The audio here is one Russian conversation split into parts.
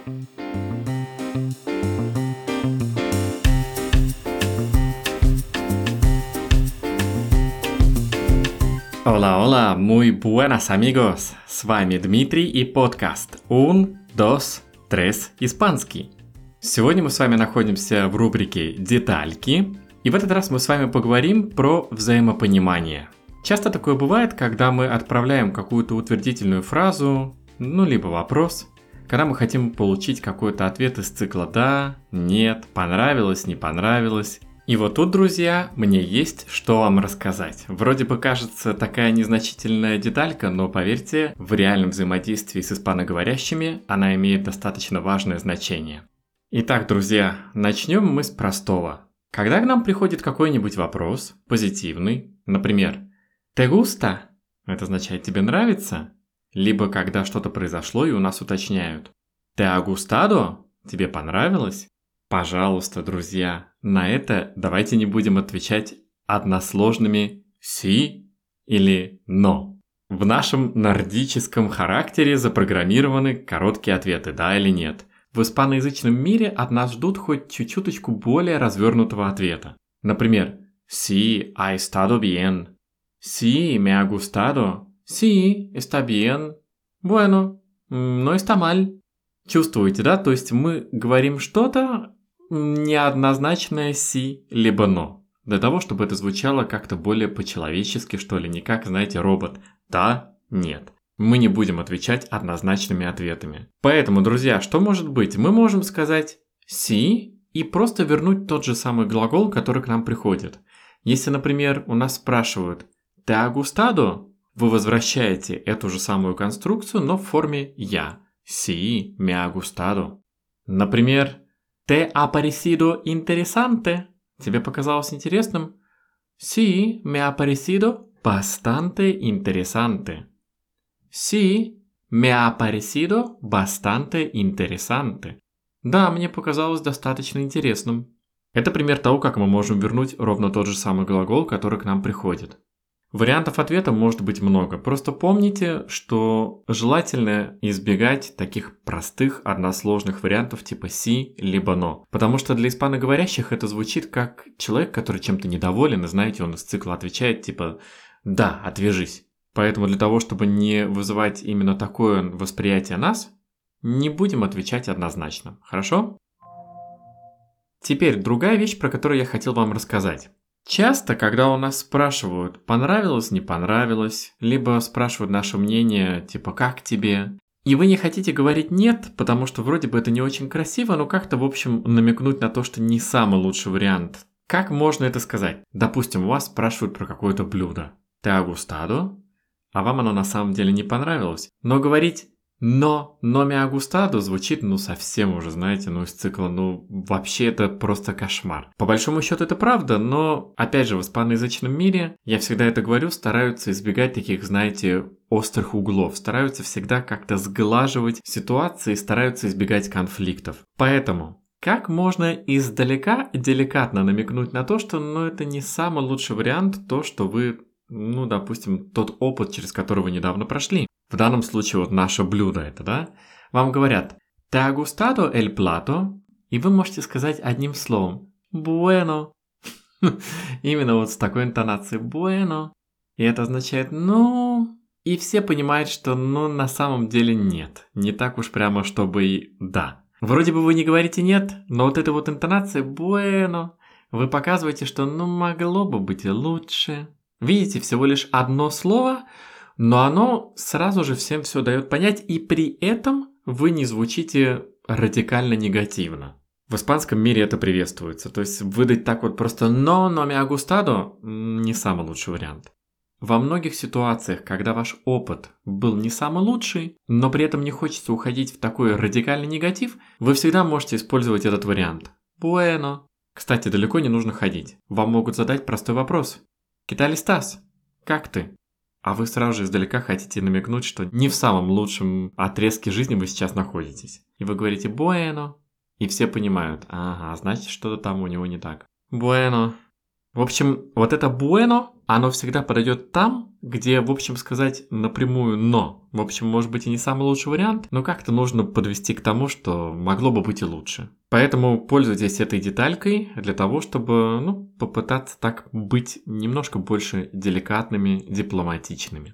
Hola, hola, muy buenas amigos! С вами Дмитрий и подкаст Un, dos, tres, испанский. Сегодня мы с вами находимся в рубрике «Детальки», и в этот раз мы с вами поговорим про взаимопонимание. Часто такое бывает, когда мы отправляем какую-то утвердительную фразу, либо вопрос, когда мы хотим получить какой-то ответ из цикла «да», «нет», «понравилось», «не понравилось». И вот тут, друзья, мне есть что вам рассказать. Вроде бы кажется такая незначительная деталька, но поверьте, в реальном взаимодействии с испаноговорящими она имеет достаточно важное значение. Итак, друзья, начнем мы с простого. Когда к нам приходит какой-нибудь вопрос, позитивный, например, «Te gusta?» Это означает «тебе нравится?» Либо когда что-то произошло и у нас уточняют «Te ha gustado?» Тебе понравилось? Пожалуйста, друзья, на это давайте не будем отвечать односложными «sí» или «no». В нашем нордическом характере запрограммированы короткие ответы «да» или «нет». В испаноязычном мире от нас ждут хоть чуть-чуточку более развернутого ответа. Например, «Sí, ha estado bien». «Sí, me ha gustado». «Sí, está bien». «Bueno, no está mal». Чувствуете, да? То есть мы говорим что-то неоднозначное «си» либо «но». Для того, чтобы это звучало как-то более по-человечески, что ли, не как, знаете, робот. Да, нет. Мы не будем отвечать однозначными ответами. Поэтому, друзья, что может быть? Мы можем сказать «си» и просто вернуть тот же самый глагол, который к нам приходит. Если, например, у нас спрашивают «Te ha gustado?», вы возвращаете эту же самую конструкцию, но в форме «я». «Sí, me ha gustado». Например, «Te ha parecido interesante?» Тебе показалось интересным? «Sí, me ha parecido bastante interesante». «Sí, me ha parecido bastante interesante». Да, мне показалось достаточно интересным. Это пример того, как мы можем вернуть ровно тот же самый глагол, который к нам приходит. Вариантов ответа может быть много. Просто помните, что желательно избегать таких простых односложных вариантов типа «си» либо «но». Потому что для испаноговорящих это звучит как человек, который чем-то недоволен, и знаете, он из цикла отвечает типа «да, отвяжись». Поэтому для того, чтобы не вызывать именно такое восприятие нас, не будем отвечать однозначно. Хорошо? Теперь другая вещь, про которую я хотел вам рассказать. Часто, когда у нас спрашивают, понравилось, не понравилось, либо спрашивают наше мнение, типа «как тебе?», и вы не хотите говорить «нет», потому что вроде бы это не очень красиво, но как-то, в общем, намекнуть на то, что не самый лучший вариант. Как можно это сказать? Допустим, у вас спрашивают про какое-то блюдо. «Te ha gustado?» А вам оно на самом деле не понравилось. Но говорить «но me ha gustado» звучит, совсем уже, знаете, из цикла, вообще это просто кошмар. По большому счету это правда, но, опять же, в испаноязычном мире, я всегда это говорю, стараются избегать таких, знаете, острых углов, стараются всегда как-то сглаживать ситуации, стараются избегать конфликтов. Поэтому, как можно издалека деликатно намекнуть на то, что, это не самый лучший вариант, то, что вы, допустим, тот опыт, через который вы недавно прошли. В данном случае вот наше блюдо это, да? Вам говорят «Te ha gustado el plato?» И вы можете сказать одним словом «Bueno». Именно вот с такой интонацией «Bueno». И это означает И все понимают, что на самом деле нет. Не так уж прямо, чтобы и «да». Вроде бы вы не говорите «нет», но вот эта вот интонация «Bueno». Вы показываете, что могло бы быть и лучше. Видите, всего лишь одно слово – но оно сразу же всем все дает понять, и при этом вы не звучите радикально негативно. В испанском мире это приветствуется. То есть выдать так вот просто «no me ha gustado» не самый лучший вариант. Во многих ситуациях, когда ваш опыт был не самый лучший, но при этом не хочется уходить в такой радикальный негатив, вы всегда можете использовать этот вариант. Bueno. Кстати, далеко не нужно ходить. Вам могут задать простой вопрос. ¿Qué tal estás? Как ты? А вы сразу же издалека хотите намекнуть, что не в самом лучшем отрезке жизни вы сейчас находитесь. И вы говорите «bueno», и все понимают, ага, значит, что-то там у него не так. «Bueno». В общем, вот это bueno, оно всегда подойдет там, где, в общем, сказать напрямую «но». В общем, может быть и не самый лучший вариант, но как-то нужно подвести к тому, что могло бы быть и лучше. Поэтому пользуйтесь этой деталькой для того, чтобы, попытаться так быть немножко больше деликатными, дипломатичными.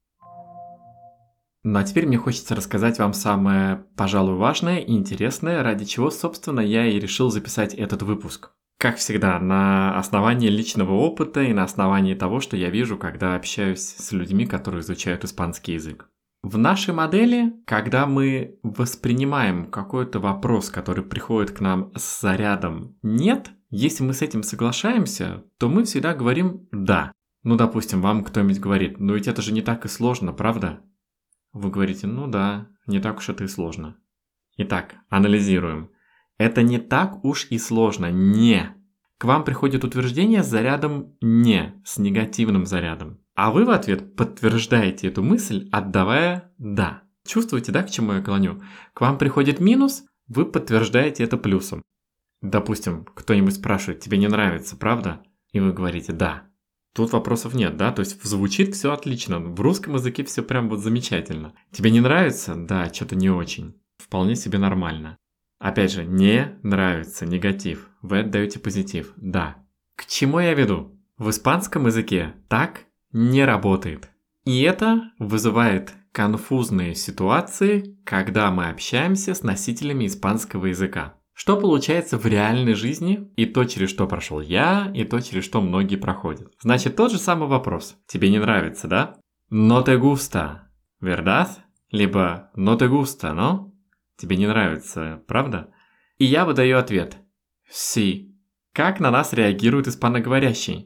Ну а теперь мне хочется рассказать вам самое, пожалуй, важное и интересное, ради чего, собственно, я и решил записать этот выпуск. Как всегда, на основании личного опыта и на основании того, что я вижу, когда общаюсь с людьми, которые изучают испанский язык. В нашей модели, когда мы воспринимаем какой-то вопрос, который приходит к нам с зарядом «нет», если мы с этим соглашаемся, то мы всегда говорим «да». Допустим, вам кто-нибудь говорит «ну ведь это же не так и сложно, правда?» Вы говорите «ну да, не так уж это и сложно». Итак, анализируем. Это не так уж и сложно, не. К вам приходит утверждение с зарядом «не», с негативным зарядом. А вы в ответ подтверждаете эту мысль, отдавая «да». Чувствуете, да, к чему я клоню? К вам приходит минус, вы подтверждаете это плюсом. Допустим, кто-нибудь спрашивает «тебе не нравится, правда?» И вы говорите «да». Тут вопросов нет, да? То есть звучит все отлично. В русском языке все прям вот замечательно. Тебе не нравится? Да, что-то не очень. Вполне себе нормально. Опять же, не нравится, негатив. Вы отдаете позитив. Да. К чему я веду? В испанском языке так не работает. И это вызывает конфузные ситуации, когда мы общаемся с носителями испанского языка. Что получается в реальной жизни, и то, через что прошел я, и то, через что многие проходят. Значит, тот же самый вопрос. Тебе не нравится, да? No te gusta, ¿verdad? Либо no te gusta, ¿no? Тебе не нравится, правда? И я выдаю ответ. Sí. Как на нас реагирует испаноговорящий?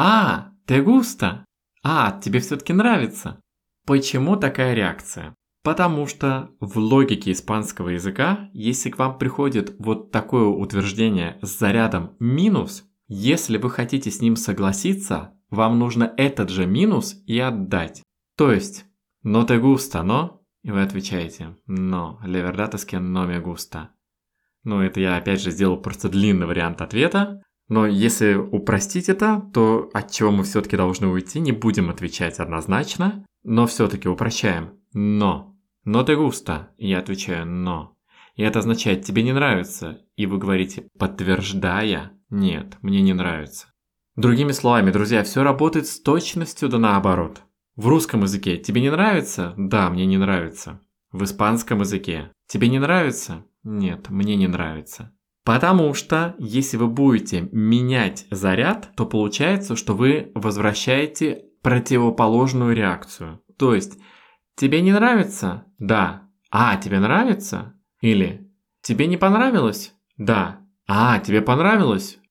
Te gusta. Тебе все-таки нравится. Почему такая реакция? Потому что в логике испанского языка, если к вам приходит вот такое утверждение с зарядом минус, если вы хотите с ним согласиться, вам нужно этот же минус и отдать. То есть, no te gusta, ¿no? И вы отвечаете, no, la verdad es que no me gusta. Это я опять же сделал просто длинный вариант ответа. Но если упростить это, то от чего мы все-таки должны уйти, не будем отвечать однозначно, но все-таки упрощаем. No te gusta. И я отвечаю no. И это означает тебе не нравится. И вы говорите, подтверждая, нет, мне не нравится. Другими словами, друзья, все работает с точностью да наоборот. В русском языке тебе не нравится? Да, мне не нравится. В испанском языке тебе не нравится? Нет, мне не нравится. Потому что, если вы будете менять заряд, то получается, что вы возвращаете противоположную реакцию. То есть, тебе не нравится? Да. Тебе нравится? Или тебе не понравилось? Да. Тебе понравилось?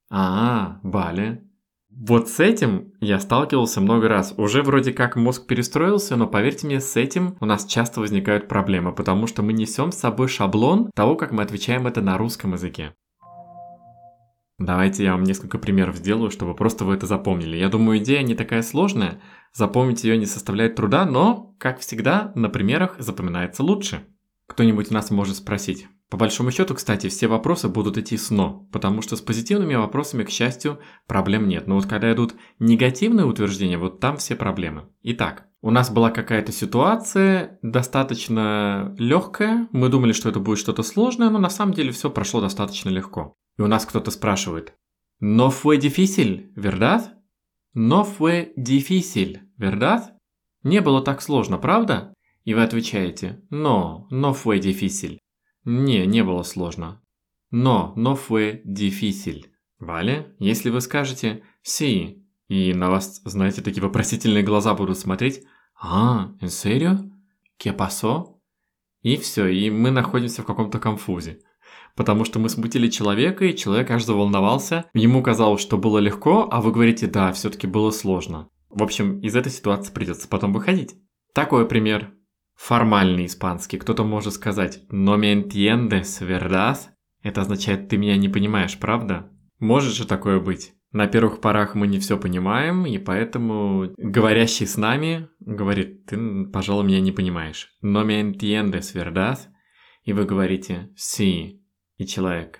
Vale. Вот с этим я сталкивался много раз. Уже вроде как мозг перестроился, но поверьте мне, с этим у нас часто возникают проблемы, потому что мы несем с собой шаблон того, как мы отвечаем это на русском языке. Давайте я вам несколько примеров сделаю, чтобы просто вы это запомнили. Я думаю, идея не такая сложная, запомнить ее не составляет труда, но, как всегда, на примерах запоминается лучше. Кто-нибудь у нас может спросить. По большому счету, кстати, все вопросы будут идти с «но», потому что с позитивными вопросами, к счастью, проблем нет. Но вот когда идут негативные утверждения, вот там все проблемы. Итак, у нас была какая-то ситуация достаточно легкая, мы думали, что это будет что-то сложное, но на самом деле все прошло достаточно легко. И у нас кто-то спрашивает, «No fue difícil, ¿verdad?» «No fue difícil, ¿verdad?» Не было так сложно, правда? И вы отвечаете, «No fue difícil». Не было сложно. No fue difícil. Вale? Если вы скажете «sí», и на вас, знаете, такие вопросительные глаза будут смотреть, ¿en serio? ¿Qué pasó? И все, и мы находимся в каком-то конфузе. Потому что мы смутили человека, и человек аж заволновался. Ему казалось, что было легко, а вы говорите, да, все-таки было сложно. В общем, из этой ситуации придется потом выходить. Такой пример. Формальный испанский. Кто-то может сказать «No me entiendes, ¿verdad?» Это означает «ты меня не понимаешь, правда?» Может же такое быть. На первых порах мы не все понимаем, и поэтому говорящий с нами говорит «ты, пожалуй, меня не понимаешь». «No me entiendes, ¿verdad?» И вы говорите «sí». И человек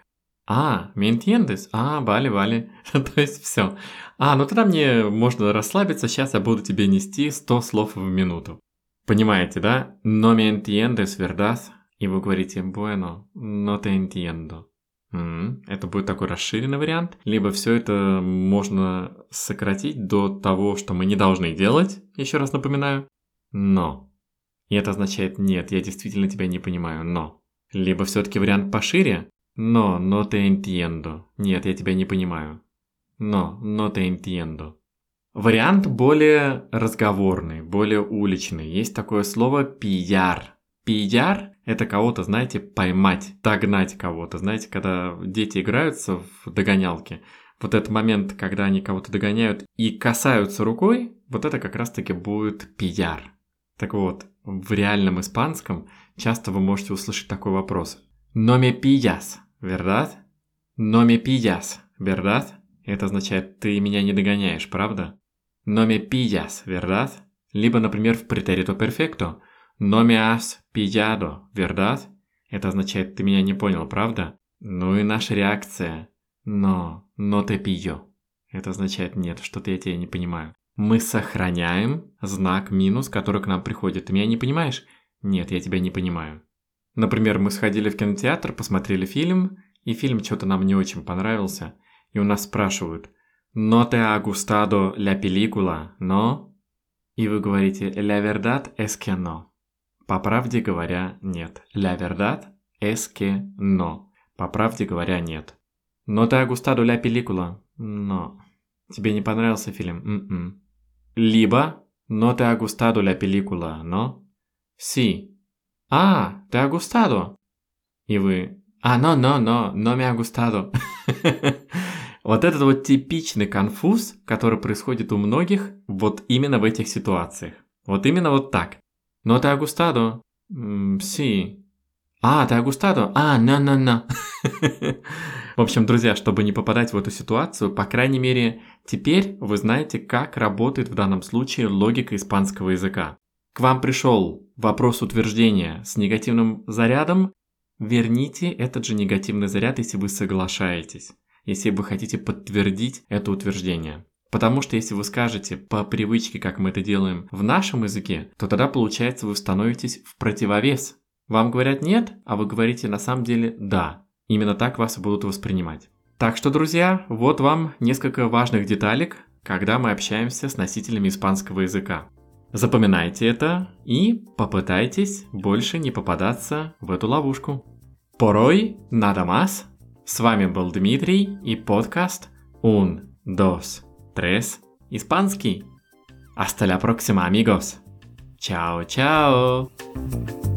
me entiendes? Vale. То есть все. Ну тогда мне можно расслабиться, сейчас я буду тебе нести 100 слов в минуту. Понимаете, да? No me entiendes, ¿verdad? И вы говорите, bueno, no te entiendo. Это будет такой расширенный вариант. Либо все это можно сократить до того, что мы не должны делать, еще раз напоминаю. Но. И это означает нет, я действительно тебя не понимаю, но. Либо все-таки вариант пошире. No te entiendo. Нет, я тебя не понимаю. No te entiendo. Вариант более разговорный, более уличный. Есть такое слово pillar. Pillar – это кого-то, знаете, поймать, догнать кого-то. Знаете, когда дети играются в догонялки, вот этот момент, когда они кого-то догоняют и касаются рукой, вот это как раз-таки будет pillar. Так вот, в реальном испанском часто вы можете услышать такой вопрос. No me pillas, ¿verdad? No me pillas, ¿verdad? Это означает, ты меня не догоняешь, правда? No me pillas, ¿verdad? Либо, например, в pretérito perfecto. No me has pillado, ¿verdad? Это означает, ты меня не понял, правда? Ну и наша реакция. No te pillo. Это означает, нет, что-то я тебя не понимаю. Мы сохраняем знак минус, который к нам приходит. Ты меня не понимаешь? Нет, я тебя не понимаю. Например, мы сходили в кинотеатр, посмотрели фильм, и фильм что-то нам не очень понравился, и у нас спрашивают «No te ha gustado la película, no?» И вы говорите «La verdad es que no». По правде говоря, нет. «La verdad es que no». По правде говоря, нет. «No te ha gustado la película?» «No». Тебе не понравился фильм? Либо «No te ha gustado la película, no?» «Sí». «Te ha gustado?» И вы no me ha gustado. Вот этот вот типичный конфуз, который происходит у многих вот именно в этих ситуациях. Вот именно вот так. «No te ha gustado?» «Sí». «Te ha gustado?» «No». В общем, друзья, чтобы не попадать в эту ситуацию, по крайней мере, теперь вы знаете, как работает в данном случае логика испанского языка. К вам пришел вопрос утверждения с негативным зарядом, верните этот же негативный заряд, если вы соглашаетесь, если вы хотите подтвердить это утверждение. Потому что если вы скажете по привычке, как мы это делаем в нашем языке, то тогда получается вы становитесь в противовес. Вам говорят нет, а вы говорите на самом деле да. Именно так вас и будут воспринимать. Так что, друзья, вот вам несколько важных деталек, когда мы общаемся с носителями испанского языка. Запоминайте это и попытайтесь больше не попадаться в эту ловушку. Por hoy nada más. С вами был Дмитрий и подкаст Un, Dos, Tres, Испанский. Hasta la próxima, amigos. Чао-чао.